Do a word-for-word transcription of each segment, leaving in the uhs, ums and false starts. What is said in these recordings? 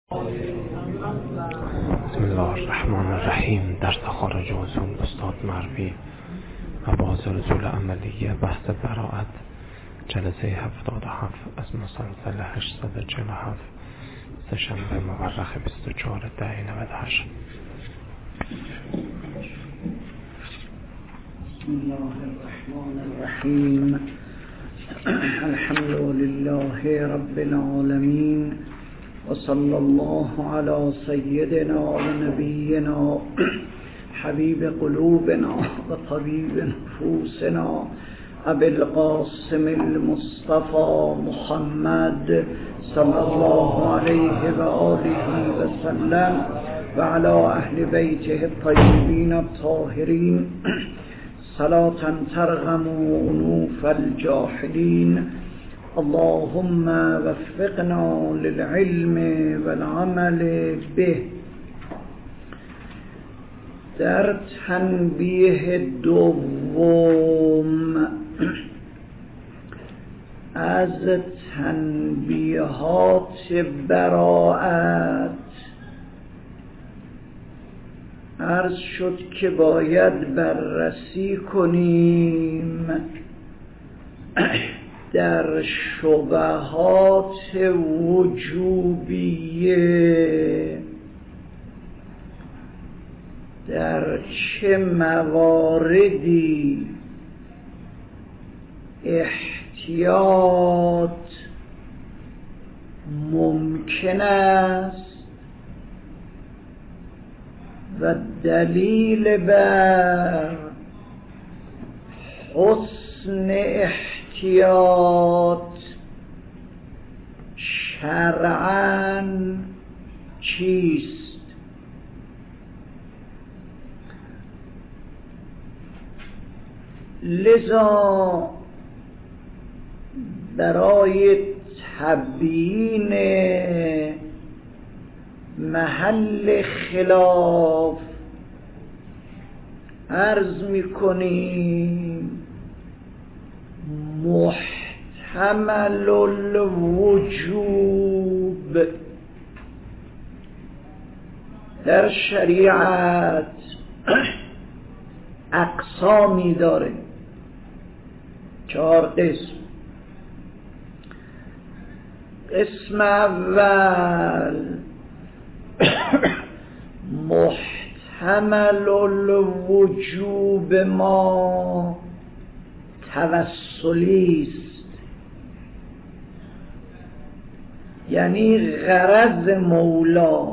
بسم الله الرحمن الرحیم. درس خارج اصول استاد مروی و باز رسول عملیه بحث براعت جلسه هفتاد و هفت از مسلسل هشتصد و چهل و هفت سه‌شنبه مورخ بیست و چهار دی نود و هشت. بسم الله الرحمن الرحیم. الحمد لله رب العالمین و صلی الله علی سیدنا و نبینا حبیب قلوبنا و طبیب نفوسنا ابی القاسم المصطفى محمد صلی الله علیه و آله و سلم و علی اهل بیته الطیبین الطاهرین صلاة ترغم انوف الجاحدین. اللهم وفقنا للعلم والعمل به. در تنبیه دوم از تنبیهات براعت عرض شد که باید بررسی کنیم در شبهات وجوبیه در چه مواردی احتیاط ممکن است و دلیل بر حسن احتیاط شرعاً چیست؟ لذا برای تبیین محل خلاف عرض می‌کنیم محتمل الوجوب در شریعت اقسامی داره، چهار قسم. قسم اول محتمل الوجوب ما توسلی است، یعنی غرض مولا،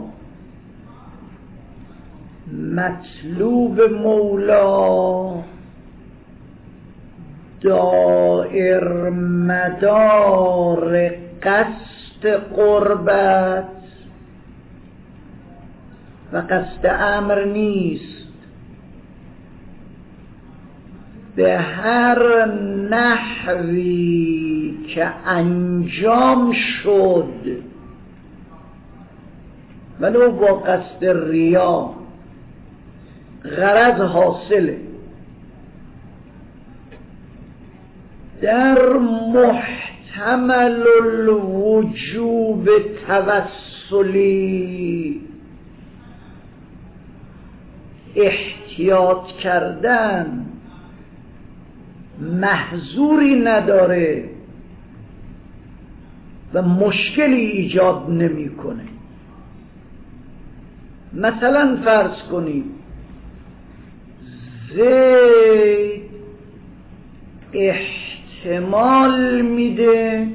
مطلوب مولا دائر مدار قصد قربت و قصد امر نیست. به هر نحوی که انجام شد ولو با قصد ریا غرض حاصله، در محتمل الوجوب توسلی احتیاط کردن محظوری نداره و مشکلی ایجاد نمیکنه. مثلا فرض کنید زید احتمال میده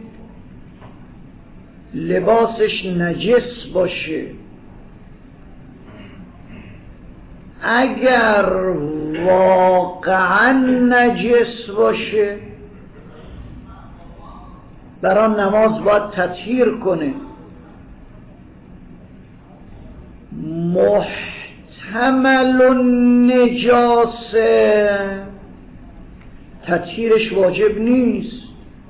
لباسش نجس باشه، اگر واقعا نجس باشه برای نماز باید تطهیر کنه. محتمل النجاسه تطهیرش واجب نیست،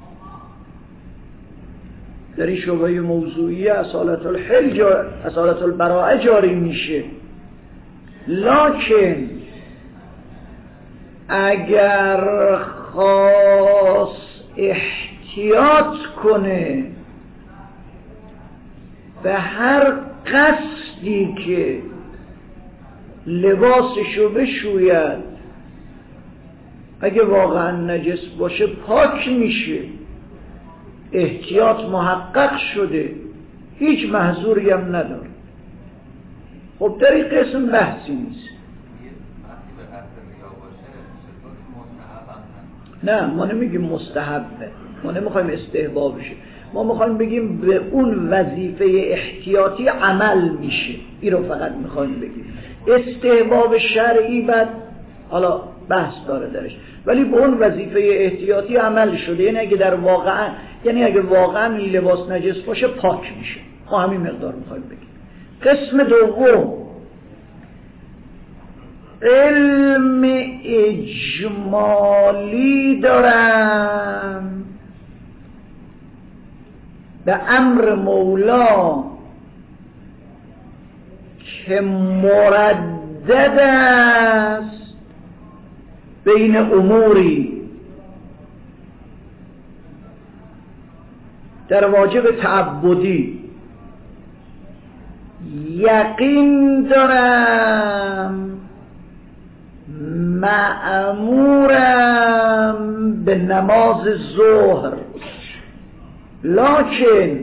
در این شبهه موضوعی اصالت الحل جا... اصالت البراءه جاری میشه. لکن اگر خاص احتیاط کنه به هر قصدی که لباسشو بشوید اگه واقعا نجس باشه پاک میشه، احتیاط محقق شده، هیچ محظوری هم نداره. خب در این قسم بحثی نیست. نه ما نمیگیم مستحبه، ما نمیخوایم استحباب بشه، ما میخوایم بگیم به اون وظیفه احتیاطی عمل میشه، این رو فقط میخوایم بگیم. استحباب شرعی بعد حالا بحث داره درش، ولی به اون وظیفه احتیاطی عمل شده، یعنی اگه در واقعا یعنی اگه واقعا این لباس نجس باشه پاک میشه. ما همین مقدار میخوایم بگیم. قسم دوم علم اجمالی دارم به امر مولا که مردد است بین اموری در واجب تعبدی. یقین دارم مأمورم به نماز ظهر، لکن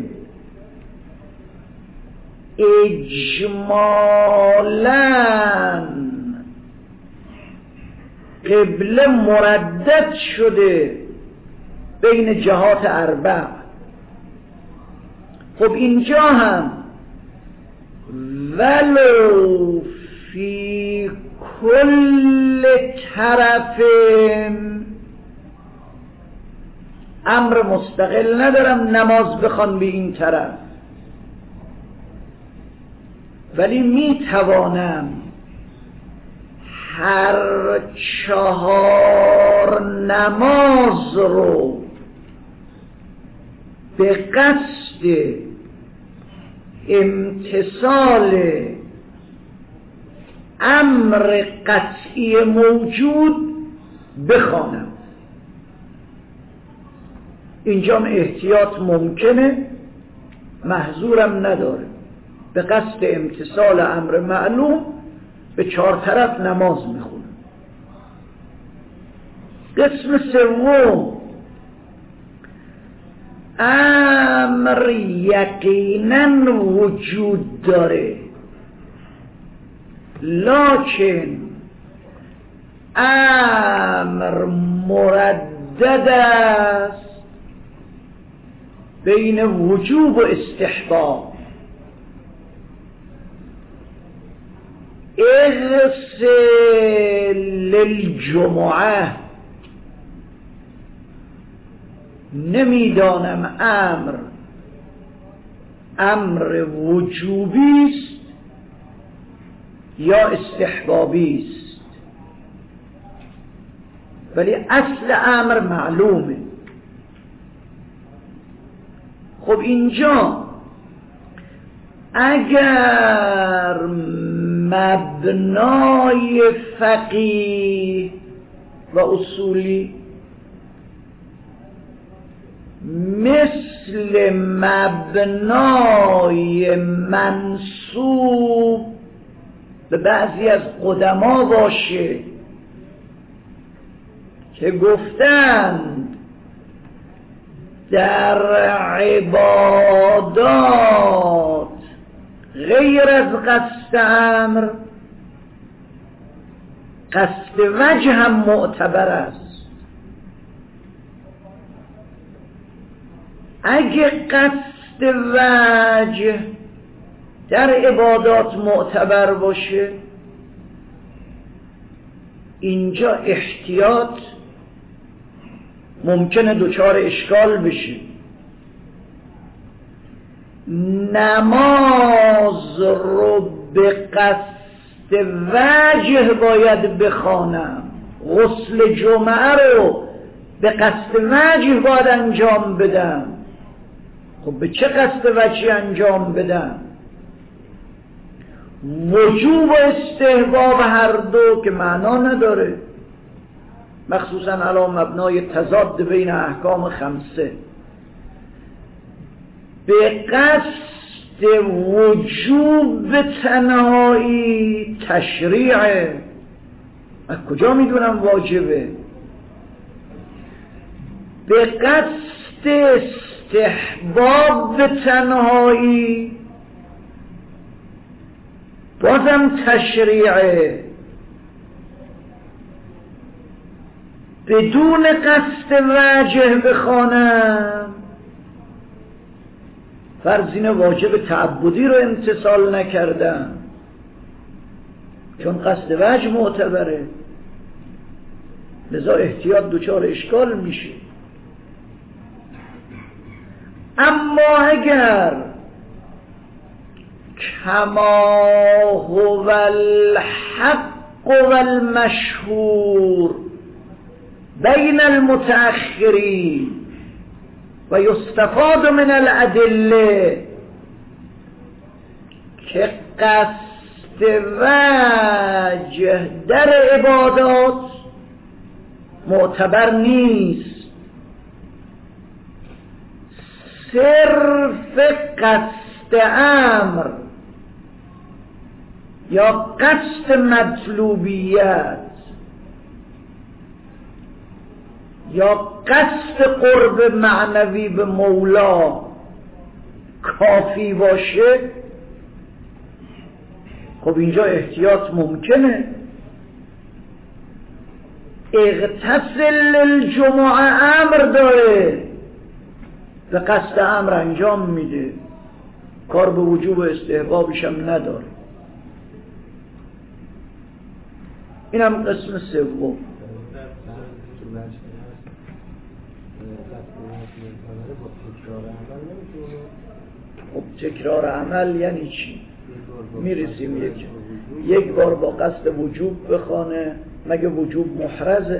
اجمالاً قبله مردد شده بین جهات اربع. خب اینجا هم ولو فی کل طرف امر مستقل ندارم نماز بخوان به این طرف، ولی می توانم هر چهار نماز رو به قصد امتثال امر قطعی موجود بخوانم. اینجا احتیاط ممکنه، محظورم نداره. به قصد امتثال امر معلوم به چهار طرف نماز میخونم. قسم سوم امر یقینا وجود داره، لکن امر مردد است بین وجوب و استحباب. اغسل للجمعه، نمیدانم امر امر وجوبی است یا استحبابی است، ولی اصل امر معلومه. خب اینجا اگر مبنای فقیه و اصولی مثل مبنای منسوب به بعضی از قدما باشه که گفتند در عبادات غیر از قصد امر قصد وجه هم معتبر است. اگه قصد وجه در عبادات معتبر باشه، اینجا احتیاط ممکنه دچار اشکال بشه. نماز رو به قصد وجه باید بخوانم، غسل جمعه رو به قصد وجه باید انجام بدم. خب به چه قصد وجه انجام بدم؟ وجوب و استحباب هر دو که معنا نداره، مخصوصا علی مبنای تضاد بین احکام خمسه. به قصد وجوب به تنهایی تشریعه. از کجا میدونم واجبه؟ به قصد استحباب به تنهایی بازم تشریعه. بدون قصد وجه بخوانم فرض اینه واجب تعبدی رو امتثال نکردم چون قصد وجه معتبره، لذا احتیاط دچار اشکال میشه. اما اگر کما هو الحق والمشهور بین المتأخرین و یستفاد من الادله که قصد وجه در عبادات معتبر نیست، صرف قصد امر یا قصد مطلوبیت یا قصد قرب معنوی به مولا کافی باشه، خب اینجا احتیاط ممکنه. اغتسل الجمعه امر داره، به قصد امر انجام میده، کار به وجوب استحبابش هم نداره. اینم قسم سوم. خب تکرار عمل یعنی چی؟ میرسیم یک یک بار با قصد وجوب بخوانه، مگه وجوب محرزه؟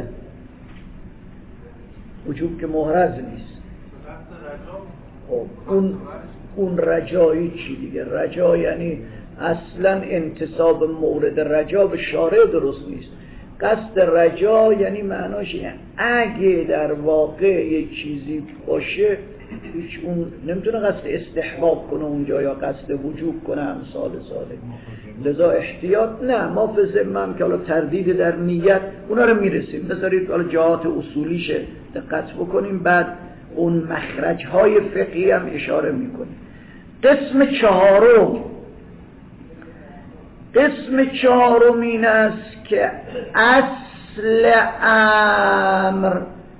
وجوب که محرز نیست. خب اون اون رجایی چی دیگه؟ رجا یعنی اصلا انتصاب مورد رجا به شارع درست نیست. قصد رجا یعنی معناش اینه اگه در واقع یک چیزی باشه هیچ اون نمیتونه قصد استحباب کنه اونجا یا قصد وجوب کنه امثال ساله. لذا احتیاط نه. ما به ذمه هم که حالا تردید در نیت اونا رو میرسیم، بذارید حالا جهات اصولیشه دقت بکنیم، بعد اون مخرج‌های فقهی هم اشاره میکنیم. قسم چهارم قسم چهارم این است که اصل امر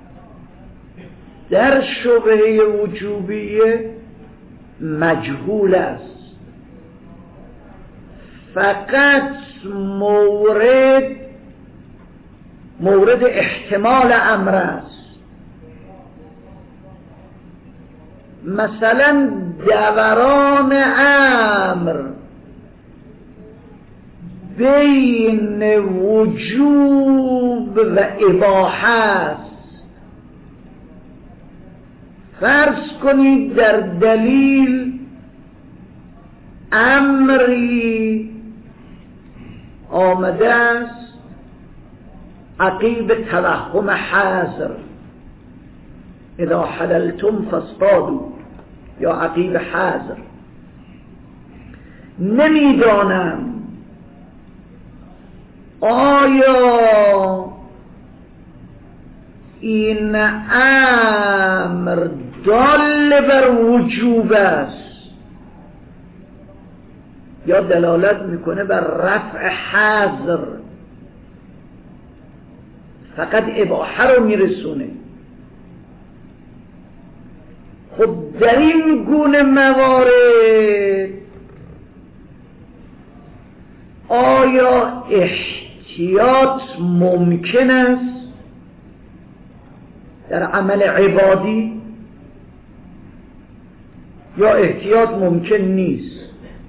در شبهه وجوبیه مجهول است، فقط مورد مورد احتمال امر است. مثلا دوران امر بین وجوب و اباحه است. فرض کنید در دلیل امری آمده است عقیب توهم حذر، اذا حللتم فاصطادوا، یا عقیب حذر. نمیدانم آیا این امر دال بر وجوب است یا دلالت میکنه بر رفع حظر، فقط اباحه رو میرسونه. خب در این گونه موارد آیا احتیاط ممکن است در عمل عبادی یا احتیاط ممکن نیست؟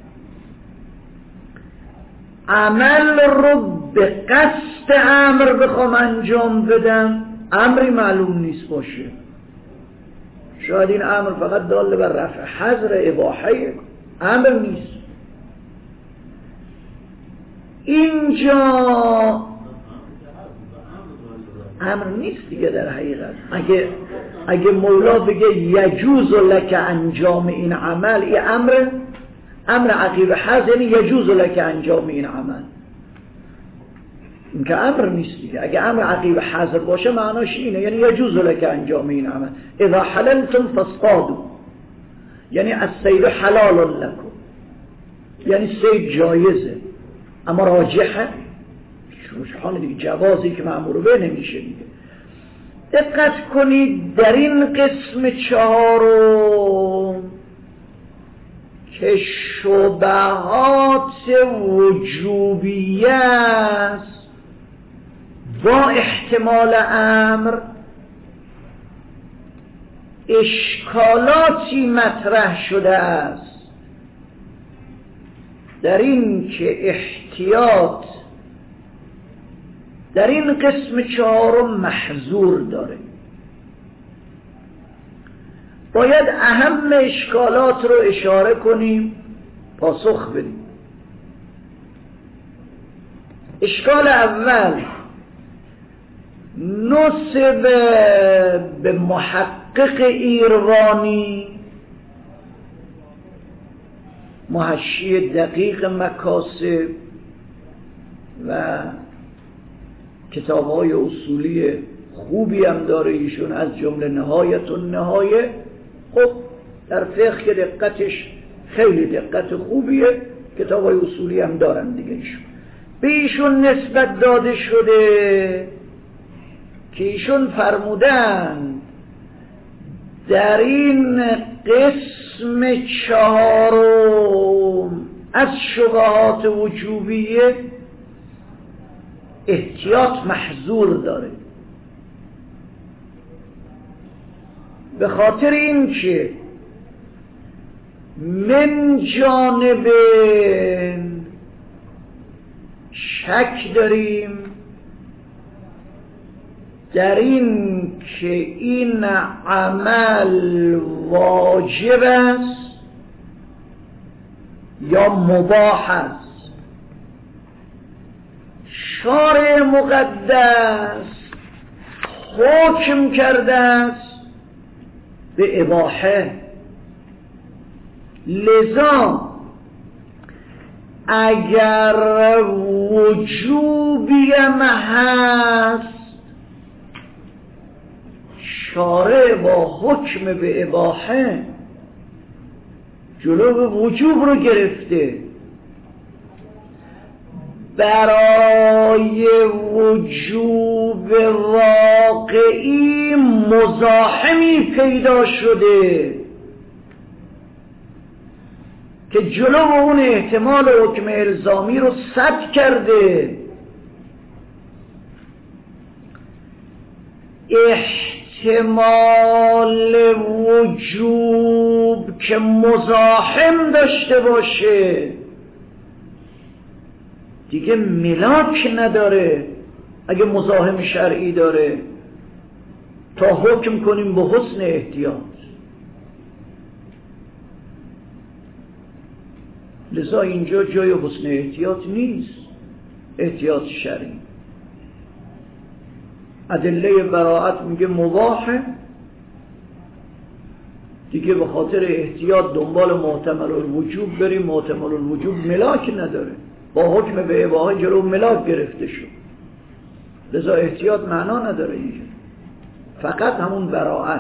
عمل رو به قصد امر بخوام انجام بدم، امری معلوم نیست باشه، شاید این امر فقط دال بر رفع حظر اباحه، امر نیست. اینجا امر نیست دیگه در حقیقت. اگه اگه مولا بگه یجوز لک انجام این عمل، این امر امر عقیب حذف یعنی یجوز لک انجام این عمل. این که امر نیست دیگه. اگه امر عقیب حذف باشه معناش اینه، یعنی یجوز لک انجام این عمل. اذا حللتم فاصطادوا، یعنی الصید حلال لکم، یعنی صید جایزه اما راجحه شروحان دیگه، جوازی که مأمور به نمیشه دیگه. دقت کنید در این قسم چهارم که شبهات وجوبیه است با احتمال امر، اشکالاتی مطرح شده است در این که احتیاط در این قسم چهارم محظور داره. باید اهم اشکالات رو اشاره کنیم، پاسخ بدیم. اشکال اول نسب به محقق ایروانی، محشی دقیق مکاسب و کتاب‌های اصولی خوبی هم داره ایشون، از جمله نهایت و نهایه. خب در فقه که دقتش خیلی دقت خوبیه، کتاب‌های اصولی هم دارن دیگه. ایشون به ایشون نسبت داده شده که ایشون فرمودن در این قسم چهارم از شبهات وجوبیه احتیاط محظور داره، به خاطر این که من جانب شک داریم در این که این عمل واجب است یا مباح است. شارع مقدس حکم کرده است به اباحه، لذا اگر وجوبی هم هست شارع با حکم به اباحه جلو وجوب رو گرفته، برای وجوب واقعی مزاحمی پیدا شده که جلو اون احتمال حکم الزامی رو سد کرده. احتمال وجوب که مزاحم داشته باشه دیگه ملاک نداره. اگه مزاحم شرعی داره تا حکم کنیم به حسن احتیاط، لذا اینجا جای حسن احتیاط نیست، احتیاط شرعی. ادله براءت میگه مباحه دیگه، به خاطر احتیاط دنبال محتمل الوجوب بریم، محتمل الوجوب ملاک نداره، با حکم به اباحه جلو ملاک گرفته شد، لذا احتیاط معنا نداره اینجا، فقط همون براءت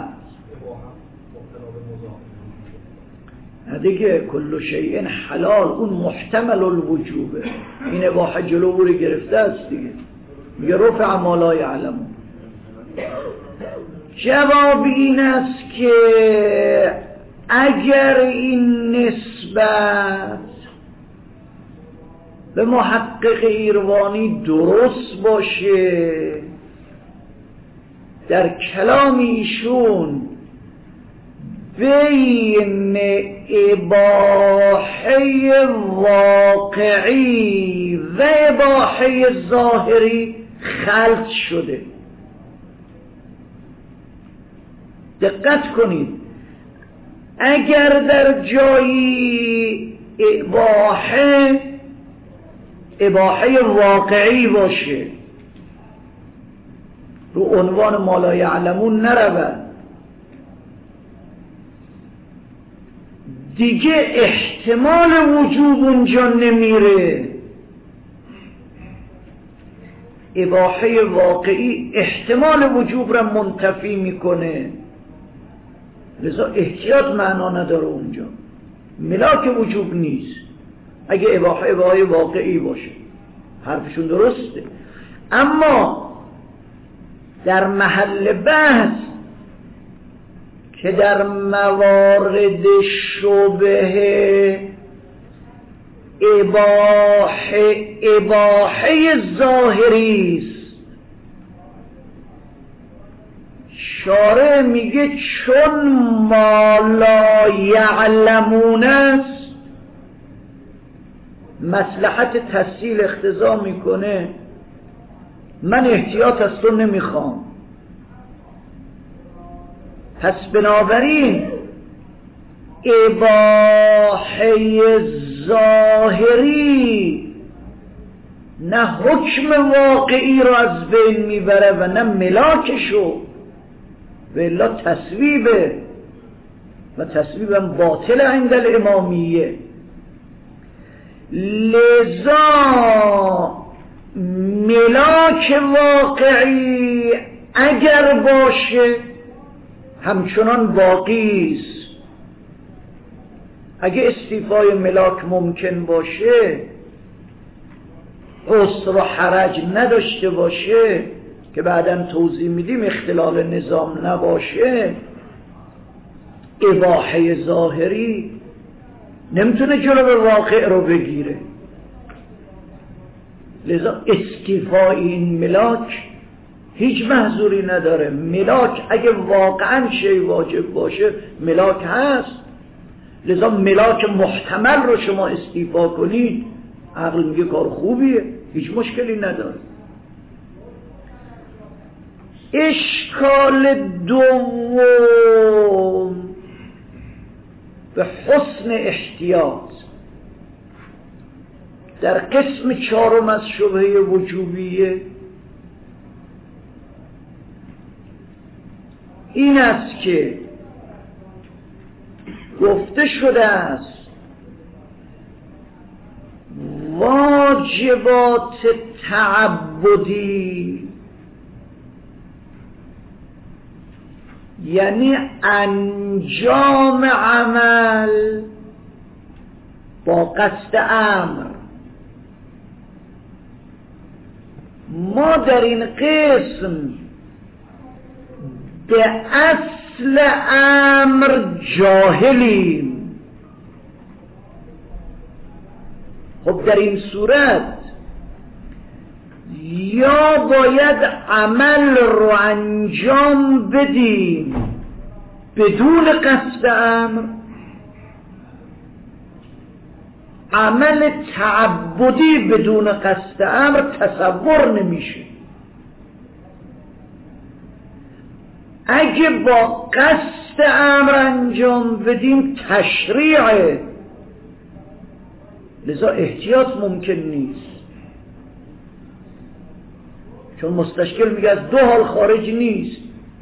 دیگه. کل شیء حلال اون محتمل الوجوبه، این اباحه جلو رو گرفته است دیگه، میگه رفع ما لا یعلمون. جواب این است که اگر این نسبت به محقق ایروانی درست باشه، در کلام ایشون بین اباحه واقعی و اباحه ظاهری خلط شده. دقت کنید، اگر در جایی اباحه اباحه واقعی باشه، رو عنوان ما لا یعلمون نرود، دیگه احتمال وجوب اونجا نمیره. اباحه واقعی احتمال وجوب را منتفی میکنه، لذا احتیاط معنا نداره اونجا، ملاک وجوب نیست. اگه اباحه اباحه واقعی باشه حرفشون درسته، اما در محل بحث که در موارد شبهه اباحه اباحه ظاهری است، شارع میگه چون ما لا یعلمون است، مصلحت تسهیل اقتضا میکنه من احتیاط از تو نمیخوام. پس بنابراین اباحه ظاهری نه حکم واقعی را از بین میبره و نه ملاکشو، و الا تصویبه و تصویبم باطل عند الامامیه. لذا ملاک واقعی اگر باشه همچنان باقی است. اگه استیفای ملاک ممکن باشه، عسر و حرج نداشته باشه که بعداً توضیح میدیم، اختلال نظام نباشه، اباحه ظاهری نمیتونه جلو واقع رو بگیره. لذا استیفای این ملاک هیچ محظوری نداره. ملاک اگه واقعاً شی واجب باشه ملاک هست، لذا ملاک محتمل رو شما استیفا کنید، عقل میگه کار خوبیه، هیچ مشکلی نداره. اشکال دوم به حسن احتیاط در قسم چهارم از شبهه وجوبیه این است که گفته شده است واجبات تعبدی، یعنی انجام عمل با قصد امر، ما در این قسم به اصل امر جاهلیم. خب در این صورت یا باید عمل رو انجام بدیم بدون قصد امر، عمل تعبدی بدون قصد امر تصور نمیشه. اگه با قصد امر انجام بدیم تشریعه، لذا احتیاط ممکن نیست، چون مستشکل میگه از دو حال خارج نیست.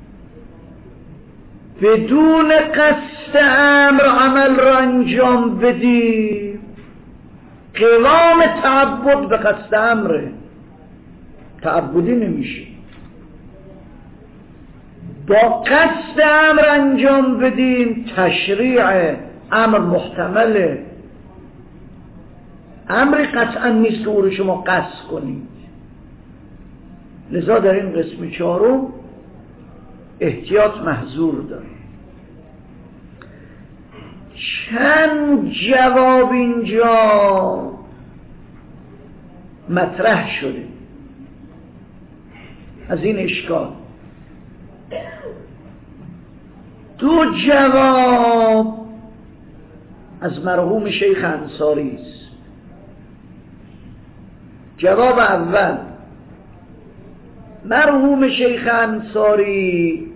بدون قصد امر عمل را انجام بدیم، قوام تعبد به قصد امره، تعبدی نمیشه. با قصد امر انجام بدیم تشریع، امر محتمله، امری قطعا نیست که او رو شما قصد کنید. لذا در این قسم چهارم احتیاط محظور داره. چند جواب اینجا مطرح شده از این اشکال. دو جواب از مرحوم شیخ انصاری است. جواب اول، مرحوم شیخ انصاری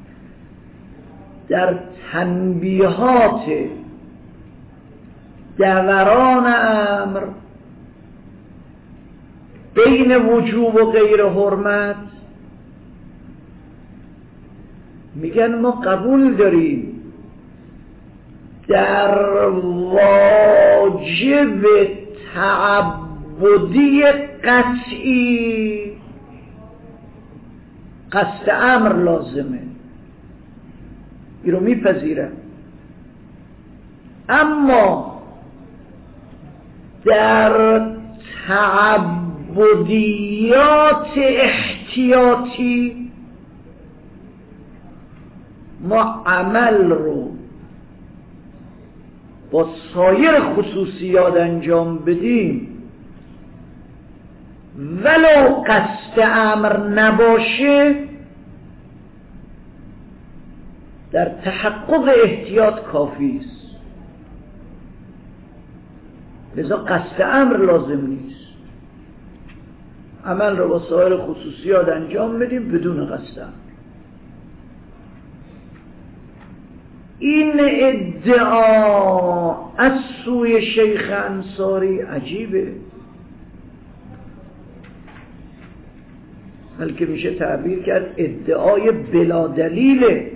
در تنبیهات دوران امر بین وجوب و غیر حرمت میگن ما قبول داریم در واجب تعبدی قطعی قصد امر لازمه، این رو میپذیرم. اما در تعبدیات احتیاطی ما عمل رو با سایر خصوصیات انجام بدیم ولو قصد امر نباشه، در تحقق احتیاط کافی است. لذا قصد امر لازم نیست، عمل رو با سایر خصوصیات انجام بدیم بدون قصد امر. این ادعا از سوی شیخ انصاری عجیبه، بلکه میشه تعبیر کرد ادعای بلا دلیله.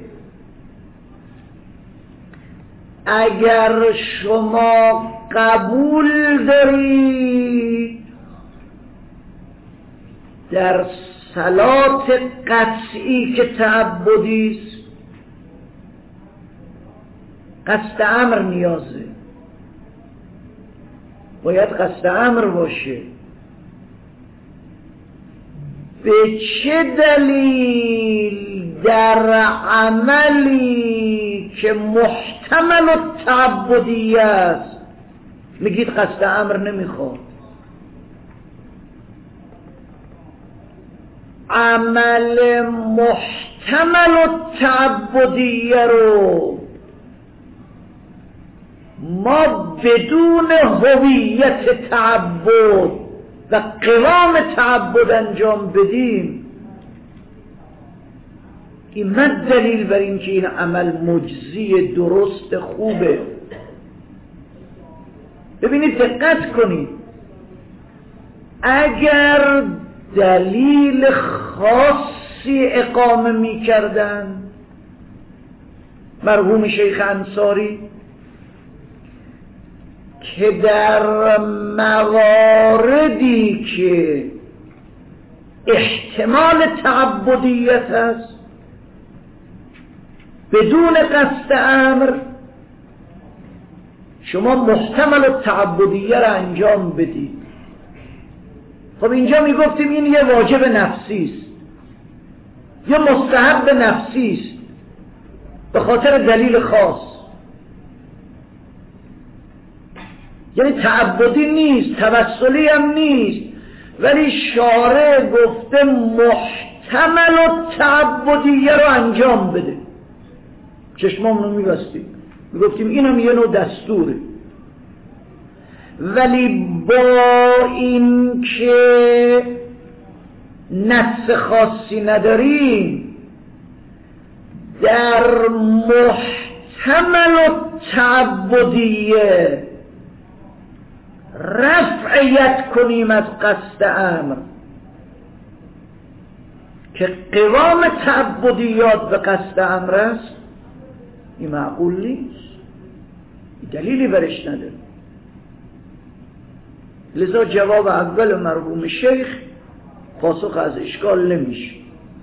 اگر شما قبول دارید در صلات قطعی که تعبدی است قصد امر نیازه، باید قصد امر باشه، به چه دلیل در عملی که محتمل التعبدی است میگید قصد امر نمیخواد؟ عمل محتمل التعبدی رو ما بدون هویت تعبد و قوام تعبد انجام بدیم، این من دلیل بر این که این عمل مجزی درست خوبه. ببینید دقت کنید، اگر دلیل خاصی اقامه می کردن مرحوم شیخ انصاری که در مواردی که احتمال تعبدیت است بدون قصد امر شما محتمل تعبدیه را انجام بدید، خب اینجا میگفتیم این یه واجب نفسی است یا مستحب نفسی است به خاطر دلیل خاص، یعنی تعبدی نیست، توسلی هم نیست، ولی شارع گفته محتمل تعبدیه رو انجام بده، چشمامونو میبستیم میگفتیم اینم یه نوع دستوره. ولی با این که نص خاصی نداریم در محتمل تعبدیه رفعیت کنیم از قصد امر که قوام تعبدیات به قصد امر است، این معقول نیست، دلیلی برش نداره. لذا جواب اول مرحوم شیخ پاسخ از اشکال نمیشه.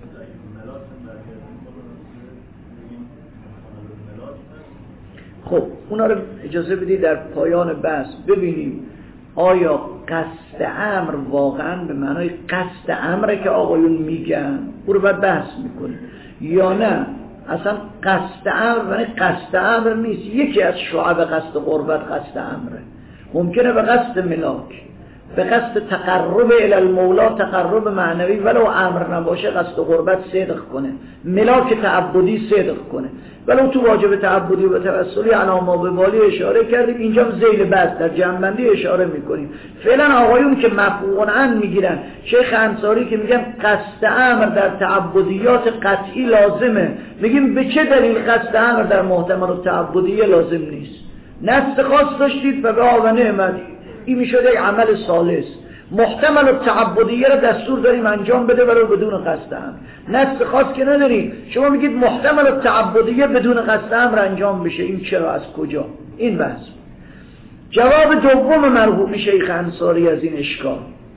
خب اونا رو اجازه بدید در پایان بحث ببینیم آیا قصد امر واقعا به معنای قصد امره که آقایون میگن او رو باید بحث میکنیم یا نه اصلا قصد امر معنی قصد امر نیست، یکی از شعب قصد قربت قصد امره. ممکنه به قصد ملاک، به قصد تقرب الی المولا، تقرب معنوی ولو امر نباشه قصد قربت صدق کنه، ملاک تعبدی صدق کنه، ولو تو واجب تعبدی و توسلی علامه به بالی اشاره کردیم، اینجا ذیل بحث در جنبندی اشاره میکنیم. فعلا آقایون که مفهوماً میگیرن، شیخ انصاری که میگن قصد امر در تعبدیات قطعی لازمه، میگیم به چه دلیل قصد امر در محتمل التعبدیه لازم نیست؟ نص خاص داشتید و به آب نعمت این میشد یک عمل ثالث، محتمل التعبدیه رو دستور داریم انجام بده ولو بدون قصد امر، نص خاص که نداریم، شما میگید محتمل التعبدیه بدون قصد امر انجام بشه، این چرا از کجا؟ این بحث. جواب دوم مرحوم شیخ انصاری از این اشکال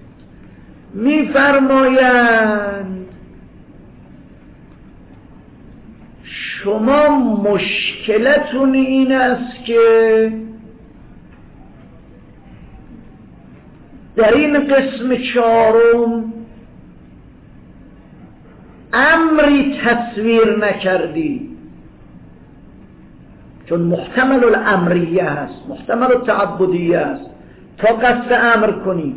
می‌فرمایند شما مشکلتون این است که در این قسم چهارم امری تصویر نکردی، چون محتمل الامریه هست، محتمل التعبدیه هست، تا قصد امر کنی.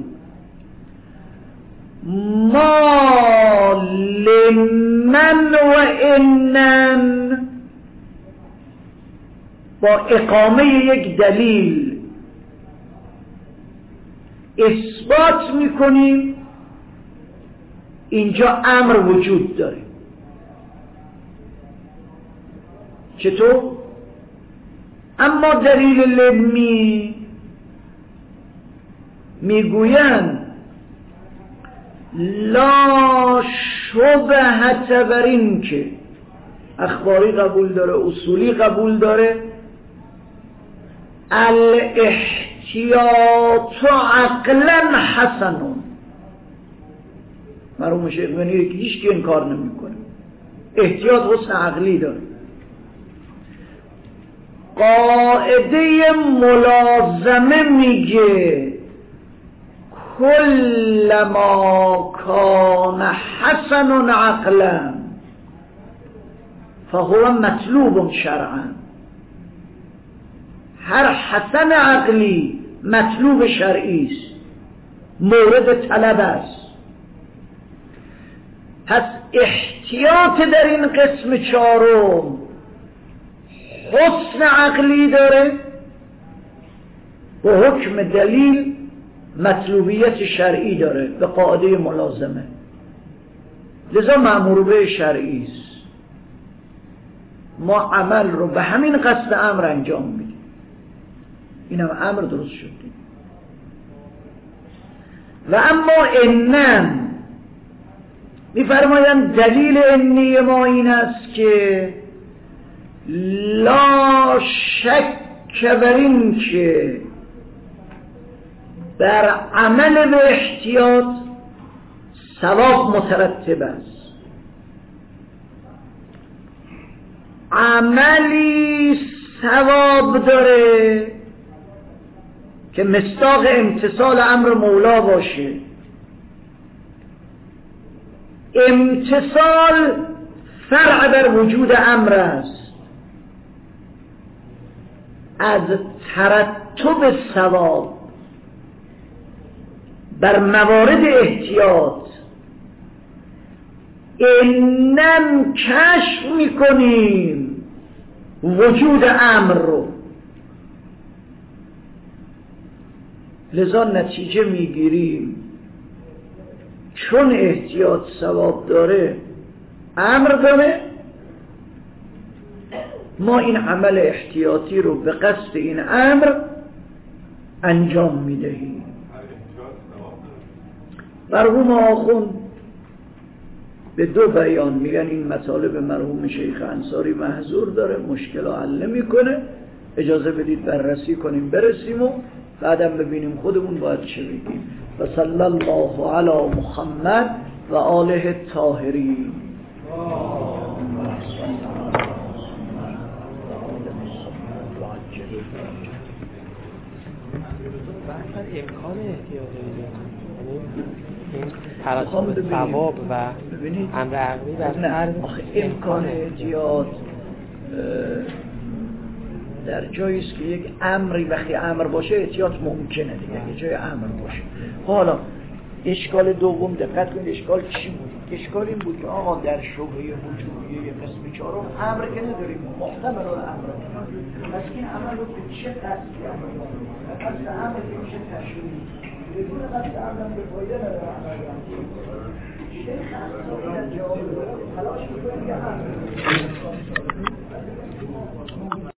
ما لمن و انن با اقامه یک دلیل اثبات میکنیم اینجا امر وجود داره. چطور؟ اما دلیل لمی میگویند لا شبهت بر این که اخباری قبول داره، اصولی قبول داره، الاحتیاط عقلا حسنون. مرحوم شیخ بنیره که هیچ که انکار نمی کنه، احتیاط حسن عقلی داره. قاعده ملازمه میگه کل ما کان حسن عقلا فهو مطلوب شرعا. هر حسن عقلی مطلوب شرعی است، مورد طلب است. پس احتیاط در این قسم چهارم حسن عقلی داره و حکم دلیل مطلوبیت شرعی داره به قاعده ملازمه، لذا مأمور به شرعی است. ما عمل رو به همین قصد امر انجام میدیم، این هم امر درست شد. و اما انن میفرمایند دلیل انی ما این است که لا شک بر این که بر عمل به احتیاط ثواب مترتب است. عملی ثواب داره که مصداق امتثال امر مولا باشه. امتثال فرع بر وجود امر است. از ترتب ثواب بر موارد احتیاط اینم کشف میکنیم وجود امر رو، لذا نتیجه میگیریم چون احتیاط ثواب داره، امر داره، ما این عمل احتیاطی رو به قصد این امر انجام میدهیم. مرحوم آخوند به دو بیان میگن این مطالب مرحوم شیخ انصاری محظور داره، مشکل حل نمیکنه، اجازه بدید بررسی کنیم برسیم و بعدم ببینیم خودمون باید چه بگیم. و صلی الله علی محمد و آله الطاهرین. امکان احتیاط این ترتب ثواب و امر عقلی در هر امکان احتیاط در جایی است که یک امری وقتی امر باشه احتیاط ممکنه دیگه، یه جای امر باشه. حالا اشکال دوم دقت کنید، اشکال چی بود؟ اشکال این بود که آقا در شبهه وجودی قسم چهارم امر که نداریم، محتمل الامر، پس این عمل رو به چه قصدی انجام بدیم؟ قصد امر که میشه تشریع، بدون قصد امر به فایده نداره عمل انجام. شیخ انصاری در جواب تلاش می‌کنه که امر